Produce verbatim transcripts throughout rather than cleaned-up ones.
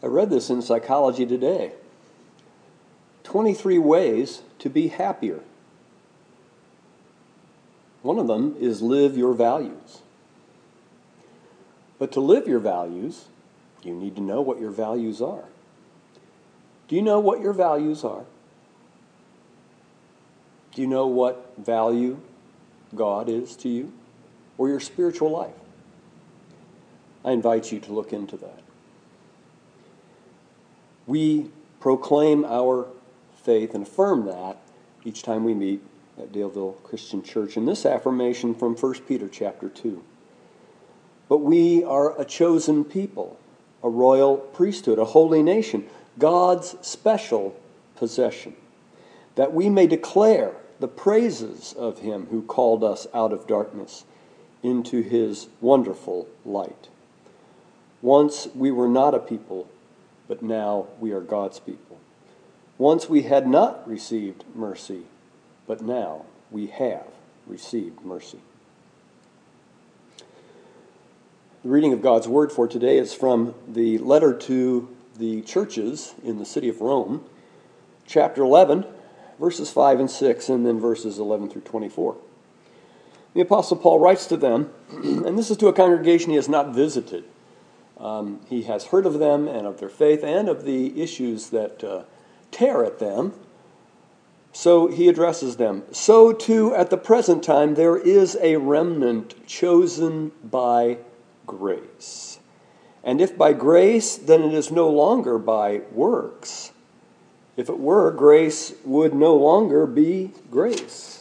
I read this in Psychology Today. twenty-three ways to be happier. One of them is live your values. But to live your values, you need to know what your values are. Do you know what your values are? Do you know what value God is to you or your spiritual life? I invite you to look into that. We proclaim our faith and affirm that each time we meet at Daleville Christian Church in this affirmation from First Peter chapter two. But we are a chosen people, a royal priesthood, a holy nation, God's special possession, that we may declare the praises of him who called us out of darkness into his wonderful light. Once we were not a people, but now we are God's people. Once we had not received mercy, but now we have received mercy. The reading of God's word for today is from the letter to the churches in the city of Rome, chapter eleven, verses five and six, and then verses eleven through twenty-four. The Apostle Paul writes to them, and this is to a congregation he has not visited. Um, he has heard of them and of their faith and of the issues that uh, tear at them. So he addresses them. So too at the present time there is a remnant chosen by grace. And if by grace, then it is no longer by works. If it were, grace would no longer be grace.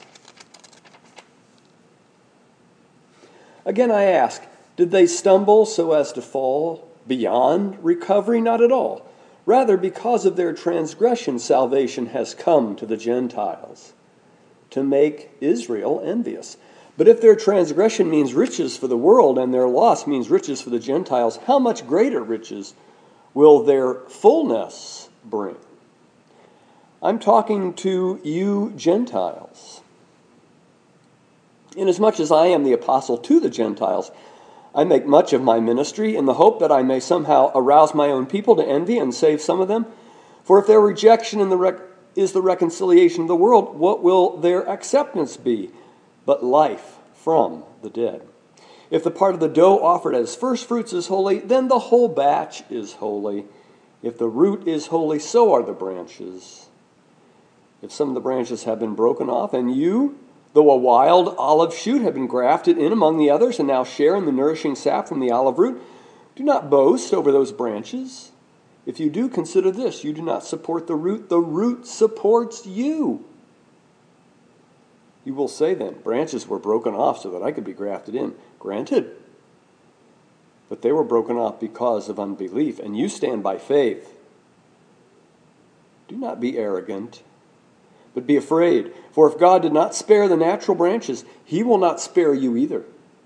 Again, I ask, did they stumble so as to fall beyond recovery? Not at all. Rather, because of their transgression, salvation has come to the Gentiles, to make Israel envious. But if their transgression means riches for the world and their loss means riches for the Gentiles, how much greater riches will their fullness bring? I'm talking to you Gentiles. Inasmuch as I am the apostle to the Gentiles, I make much of my ministry in the hope that I may somehow arouse my own people to envy and save some of them. For if their rejection in the rec- is the reconciliation of the world, what will their acceptance be but life from the dead? If the part of the dough offered as first fruits is holy, then the whole batch is holy. If the root is holy, so are the branches. If some of the branches have been broken off, and you, though a wild olive shoot, have been grafted in among the others and now share in the nourishing sap from the olive root, do not boast over those branches. If you do, consider this: you do not support the root, the root supports you. You will say then, branches were broken off so that I could be grafted in. Granted, but they were broken off because of unbelief, and you stand by faith. Do not be arrogant, but be afraid. For if God did not spare the natural branches, he will not spare you either.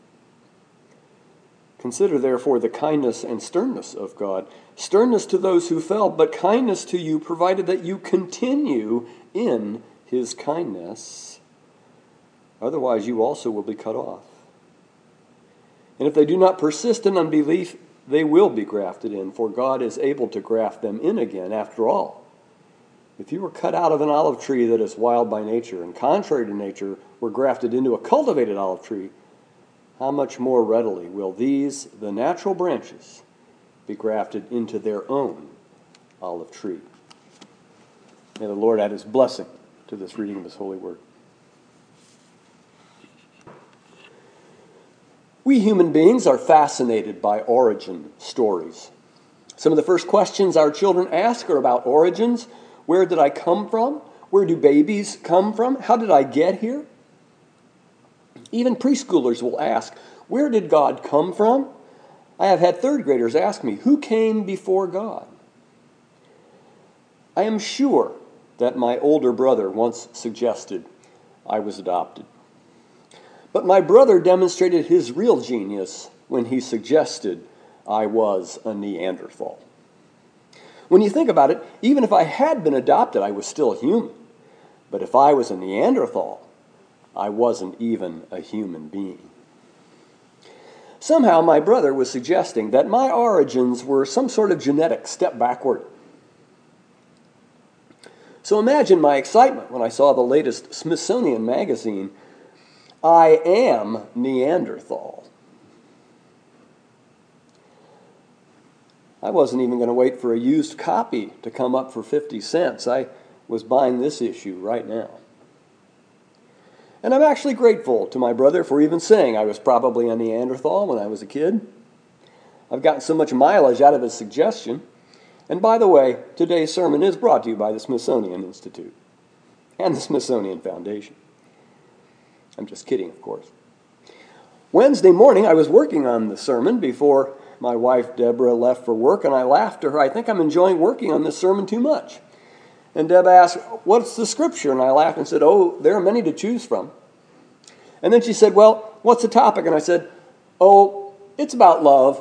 Consider therefore the kindness and sternness of God. Sternness to those who fell, but kindness to you, provided that you continue in his kindness. Otherwise you also will be cut off. And if they do not persist in unbelief, they will be grafted in, for God is able to graft them in again after all. If you were cut out of an olive tree that is wild by nature, and contrary to nature were grafted into a cultivated olive tree, how much more readily will these, the natural branches, be grafted into their own olive tree? May the Lord add his blessing to this reading of his holy word. We human beings are fascinated by origin stories. Some of the first questions our children ask are about origins. Where did I come from? Where do babies come from? How did I get here? Even preschoolers will ask, where did God come from? I have had third graders ask me, who came before God? I am sure that my older brother once suggested I was adopted. But my brother demonstrated his real genius when he suggested I was a Neanderthal. When you think about it, even if I had been adopted, I was still human. But if I was a Neanderthal, I wasn't even a human being. Somehow my brother was suggesting that my origins were some sort of genetic step backward. So imagine my excitement when I saw the latest Smithsonian magazine, I Am Neanderthal. I wasn't even going to wait for a used copy to come up for fifty cents. I was buying this issue right now. And I'm actually grateful to my brother for even saying I was probably a Neanderthal when I was a kid. I've gotten so much mileage out of his suggestion. And by the way, today's sermon is brought to you by the Smithsonian Institute and the Smithsonian Foundation. I'm just kidding, of course. Wednesday morning, I was working on the sermon before my wife Deborah left for work, and I laughed to her, I think I'm enjoying working on this sermon too much. And Deb asked, what's the scripture? And I laughed and said, oh, there are many to choose from. And then she said, well, what's the topic? And I said, oh, it's about love.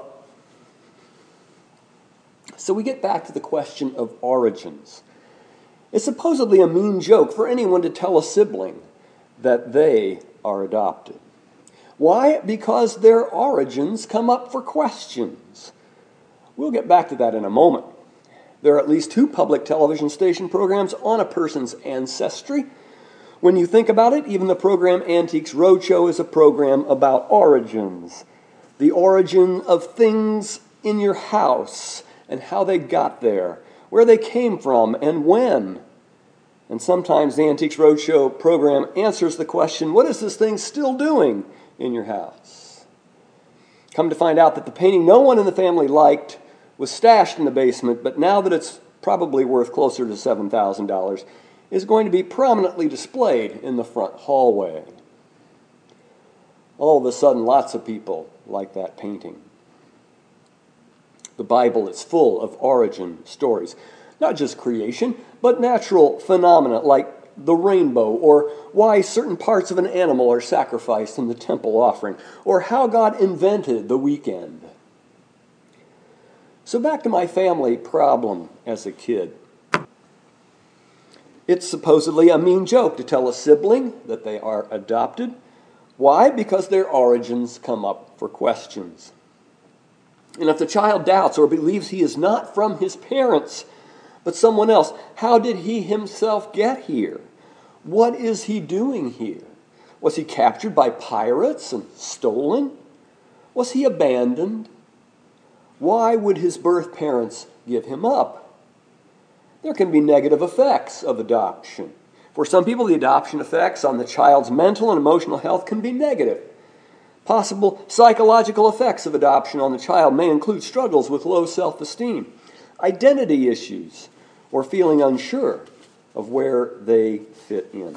So we get back to the question of origins. It's supposedly a mean joke for anyone to tell a sibling that they are adopted. Why? Because their origins come up for questions. We'll get back to that in a moment. There are at least two public television station programs on a person's ancestry. When you think about it, even the program Antiques Roadshow is a program about origins. The origin of things in your house and how they got there, where they came from and when. And sometimes the Antiques Roadshow program answers the question, what is this thing still doing in your house? Come to find out that the painting no one in the family liked was stashed in the basement, but now that it's probably worth closer to seven thousand dollars, is going to be prominently displayed in the front hallway. All of a sudden, lots of people like that painting. The Bible is full of origin stories, not just creation, but natural phenomena like the rainbow, or why certain parts of an animal are sacrificed in the temple offering, or how God invented the weekend. So back to my family problem as a kid. It's supposedly a mean joke to tell a sibling that they are adopted. Why? Because their origins come up for questions. And if the child doubts or believes he is not from his parents, but someone else, how did he himself get here? What is he doing here? Was he captured by pirates and stolen? Was he abandoned? Why would his birth parents give him up? There can be negative effects of adoption. For some people, the adoption effects on the child's mental and emotional health can be negative. Possible psychological effects of adoption on the child may include struggles with low self-esteem, identity issues, or feeling unsure of where they fit in.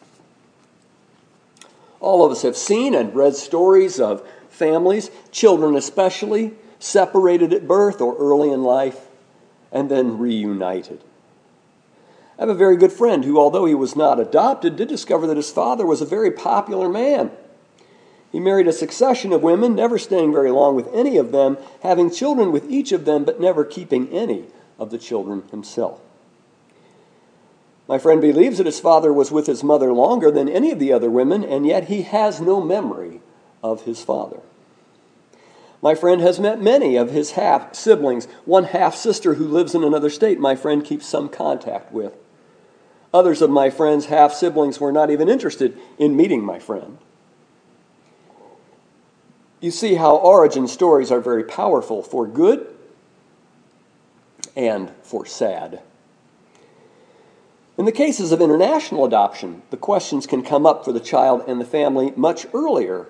All of us have seen and read stories of families, children especially, separated at birth or early in life, and then reunited. I have a very good friend who, although he was not adopted, did discover that his father was a very popular man. He married a succession of women, never staying very long with any of them, having children with each of them, but never keeping any of the children himself. My friend believes that his father was with his mother longer than any of the other women, and yet he has no memory of his father. My friend has met many of his half-siblings, one half-sister who lives in another state my friend keeps some contact with. Others of my friend's half-siblings were not even interested in meeting my friend. You see how origin stories are very powerful for good and for sad. In the cases of international adoption, the questions can come up for the child and the family much earlier,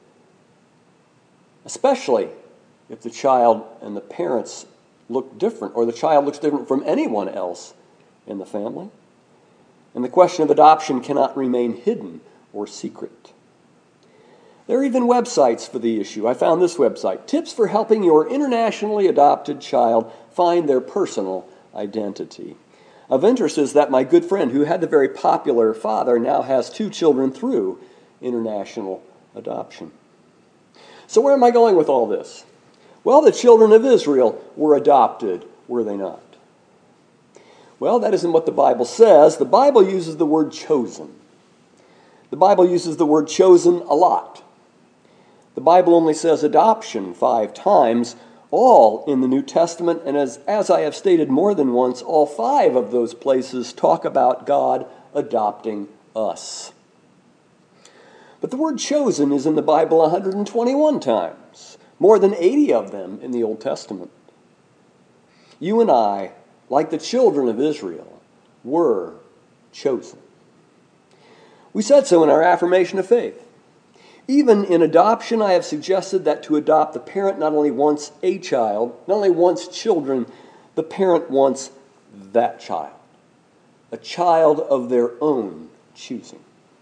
especially if the child and the parents look different, or the child looks different from anyone else in the family. And the question of adoption cannot remain hidden or secret. There are even websites for the issue. I found this website, Tips for Helping Your Internationally Adopted Child Find Their Personal Identity. Of interest is that my good friend, who had the very popular father, now has two children through international adoption. So where am I going with all this? Well, the children of Israel were adopted, were they not? Well, that isn't what the Bible says. The Bible uses the word chosen. The Bible uses the word chosen a lot. The Bible only says adoption five times, all in the New Testament, and as, as I have stated more than once, all five of those places talk about God adopting us. But the word chosen is in the Bible one hundred twenty-one times, more than eighty of them in the Old Testament. You and I, like the children of Israel, were chosen. We said so in our affirmation of faith. Even in adoption, I have suggested that to adopt, the parent not only wants a child, not only wants children, the parent wants that child, a child of their own choosing.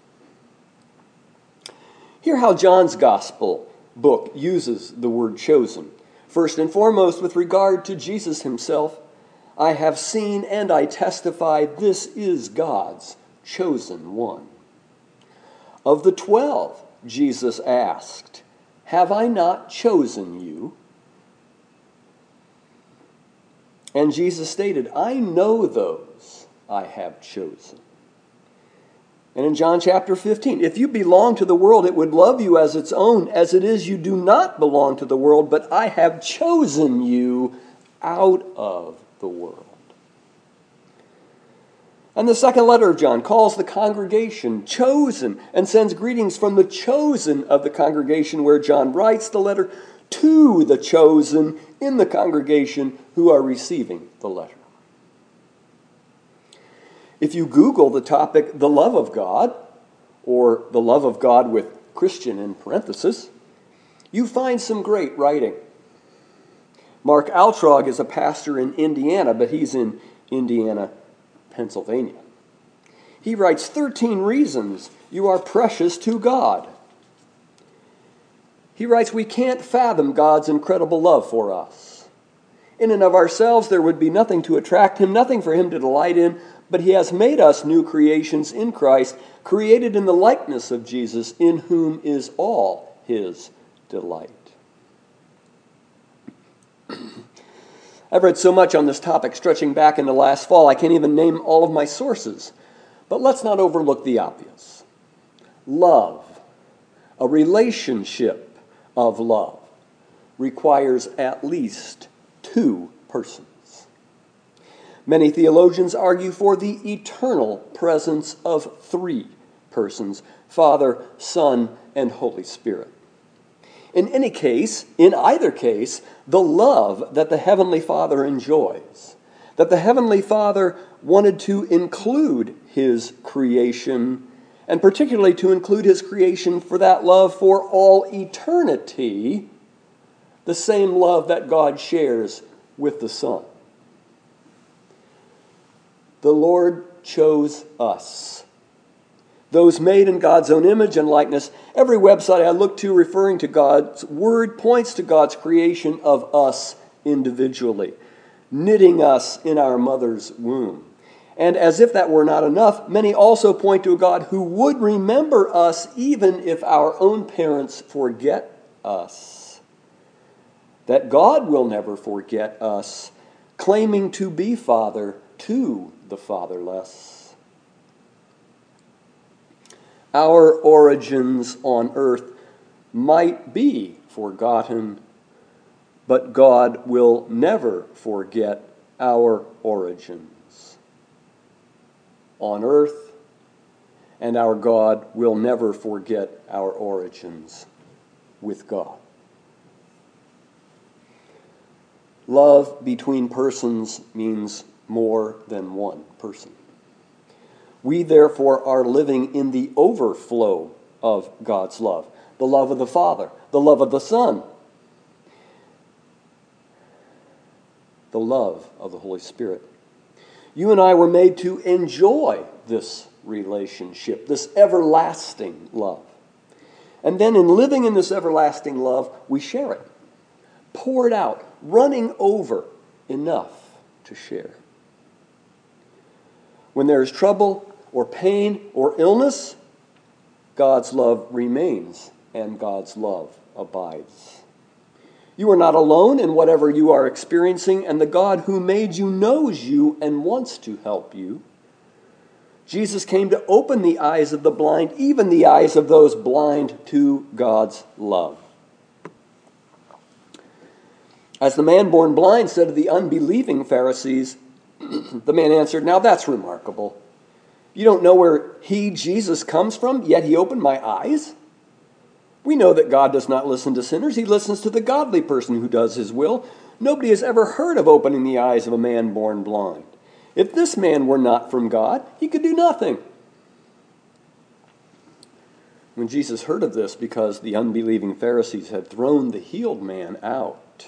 Hear how John's Gospel book uses the word chosen. First and foremost, with regard to Jesus himself, I have seen and I testify this is God's chosen one. Of the twelve, Jesus asked, have I not chosen you? And Jesus stated, I know those I have chosen. And in John chapter fifteen, if you belong to the world, it would love you as its own. As it is, you do not belong to the world, but I have chosen you out of the world. And the second letter of John calls the congregation chosen and sends greetings from the chosen of the congregation, where John writes the letter to the chosen in the congregation who are receiving the letter. If you Google the topic, the love of God, or the love of God with Christian in parenthesis, you find some great writing. Mark Altrog is a pastor in Indiana, but he's in Indiana, Pennsylvania. He writes thirteen reasons you are precious to God. He writes, we can't fathom God's incredible love for us. In and of ourselves, there would be nothing to attract him, nothing for him to delight in, but he has made us new creations in Christ, created in the likeness of Jesus, in whom is all his delight. I've read so much on this topic, stretching back into last fall, I can't even name all of my sources. But let's not overlook the obvious. Love, a relationship of love, requires at least two persons. Many theologians argue for the eternal presence of three persons, Father, Son, and Holy Spirit. In any case, in either case, the love that the Heavenly Father enjoys, that the Heavenly Father wanted to include his creation, and particularly to include his creation for that love for all eternity, the same love that God shares with the Son. The Lord chose us, those made in God's own image and likeness. Every website I look to referring to God's word points to God's creation of us individually, knitting us in our mother's womb. And as if that were not enough, many also point to a God who would remember us even if our own parents forget us. That God will never forget us, claiming to be Father to the fatherless. Our origins on earth might be forgotten, but God will never forget our origins on earth, and our God will never forget our origins with God. Love between persons means more than one person. We, therefore, are living in the overflow of God's love, the love of the Father, the love of the Son, the love of the Holy Spirit. You and I were made to enjoy this relationship, this everlasting love. And then in living in this everlasting love, we share it, pour it out, running over enough to share. When there is trouble or pain or illness, God's love remains and God's love abides. You are not alone in whatever you are experiencing, and the God who made you knows you and wants to help you. Jesus came to open the eyes of the blind, even the eyes of those blind to God's love. As the man born blind said to the unbelieving Pharisees, the man answered, "Now that's remarkable. You don't know where he, Jesus, comes from, yet he opened my eyes? We know that God does not listen to sinners. He listens to the godly person who does his will. Nobody has ever heard of opening the eyes of a man born blind. If this man were not from God, he could do nothing." When Jesus heard of this, because the unbelieving Pharisees had thrown the healed man out,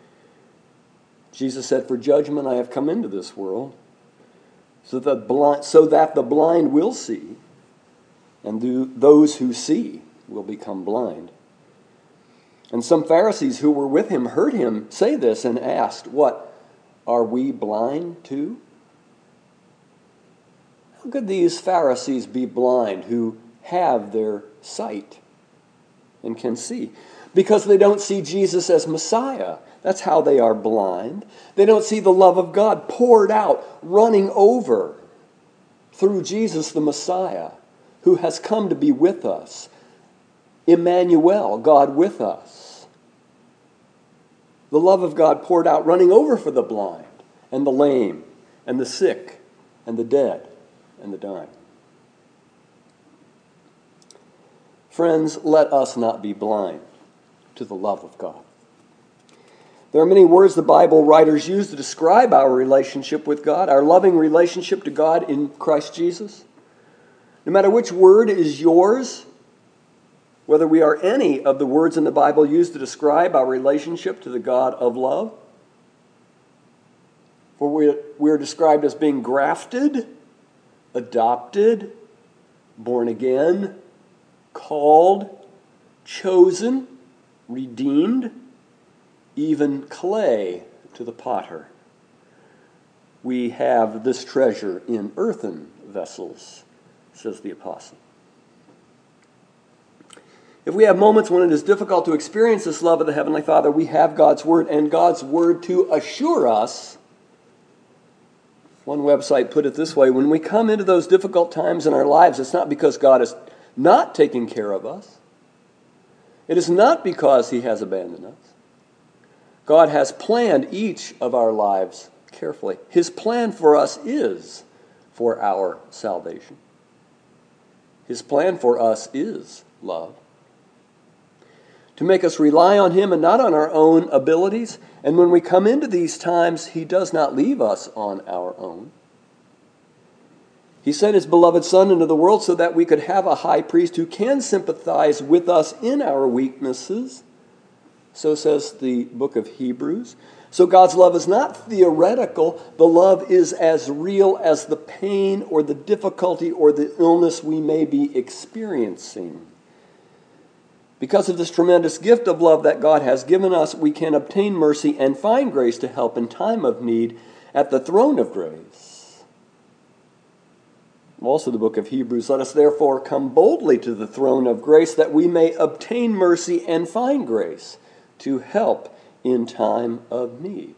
Jesus said, "For judgment I have come into this world, so that, blind, so that the blind will see, and do, those who see will become blind." And some Pharisees who were with him heard him say this and asked, "What, are we blind too?" How could these Pharisees be blind who have their sight and can see? Because they don't see Jesus as Messiah. That's how they are blind. They don't see the love of God poured out, running over through Jesus the Messiah, who has come to be with us. Emmanuel, God with us. The love of God poured out, running over for the blind and the lame and the sick and the dead and the dying. Friends, let us not be blind to the love of God. There are many words the Bible writers use to describe our relationship with God, our loving relationship to God in Christ Jesus. No matter which word is yours, whether we are any of the words in the Bible used to describe our relationship to the God of love, for we we are described as being grafted, adopted, born again, called, chosen, redeemed, even clay to the potter. We have this treasure in earthen vessels, says the apostle. If we have moments when it is difficult to experience this love of the Heavenly Father, we have God's Word, and God's Word to assure us. One website put it this way: when we come into those difficult times in our lives, it's not because God is not taking care of us. It is not because He has abandoned us. God has planned each of our lives carefully. His plan for us is for our salvation. His plan for us is love. To make us rely on Him and not on our own abilities. And when we come into these times, He does not leave us on our own. He sent His beloved Son into the world so that we could have a high priest who can sympathize with us in our weaknesses. So says the book of Hebrews. So God's love is not theoretical. The love is as real as the pain or the difficulty or the illness we may be experiencing. Because of this tremendous gift of love that God has given us, we can obtain mercy and find grace to help in time of need at the throne of grace. Also the book of Hebrews, let us therefore come boldly to the throne of grace that we may obtain mercy and find grace to help in time of need.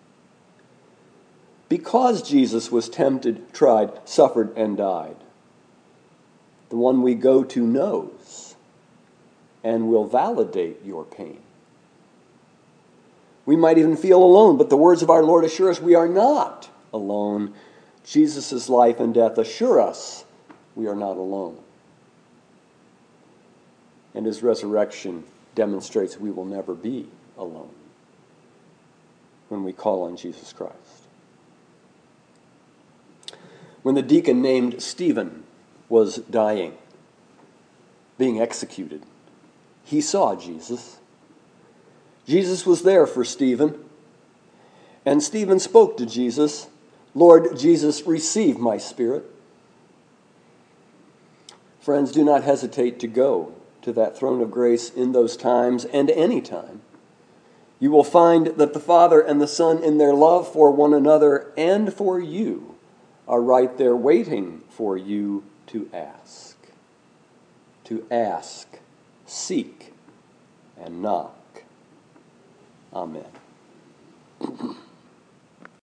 Because Jesus was tempted, tried, suffered, and died, the one we go to knows and will validate your pain. We might even feel alone, but the words of our Lord assure us we are not alone. Jesus' life and death assure us we are not alone. And His resurrection demonstrates we will never be alone when we call on Jesus Christ. When the deacon named Stephen was dying, being executed, he saw Jesus. Jesus was there for Stephen. And Stephen spoke to Jesus, "Lord Jesus, receive my spirit." Friends, do not hesitate to go to that throne of grace in those times and any time. You will find that the Father and the Son, in their love for one another and for you, are right there waiting for you to ask. To ask, seek, and knock. Amen.